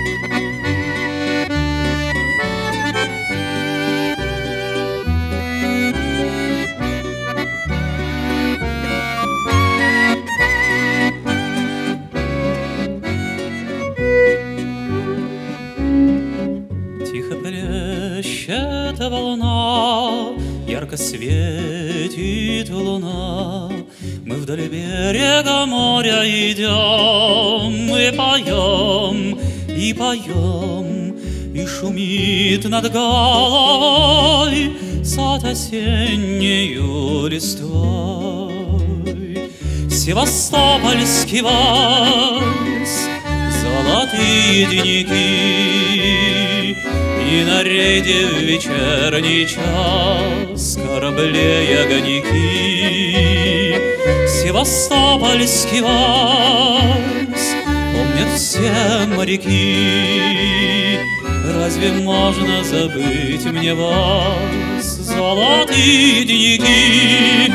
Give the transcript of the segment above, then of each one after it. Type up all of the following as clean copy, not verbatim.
Тихо плещет волна, ярко светит луна. Мы вдоль берега моря идем и поем, и поем, и шумит над головой сад осеннею листвой. Севастопольский вальс, золотые деньки, и на рейде в вечерний час кораблей огоньки. Севастопольский вальс помнят все моряки. Разве можно забыть мне вас, золотые деньки?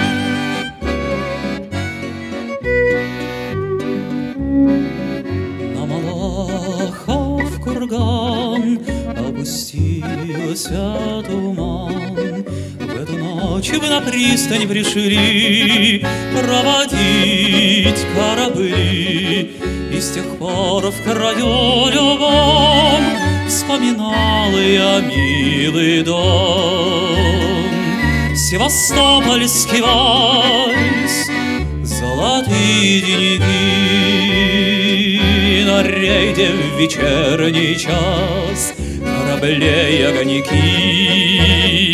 На Малахов курган опустился туман. В эту ночь вы на пристань пришли проводить корабли, и с тех пор в краю любом вспоминал я милый дом. Севастопольский вальс, золотые деньги, на рейде в вечерний час кораблей огоньки.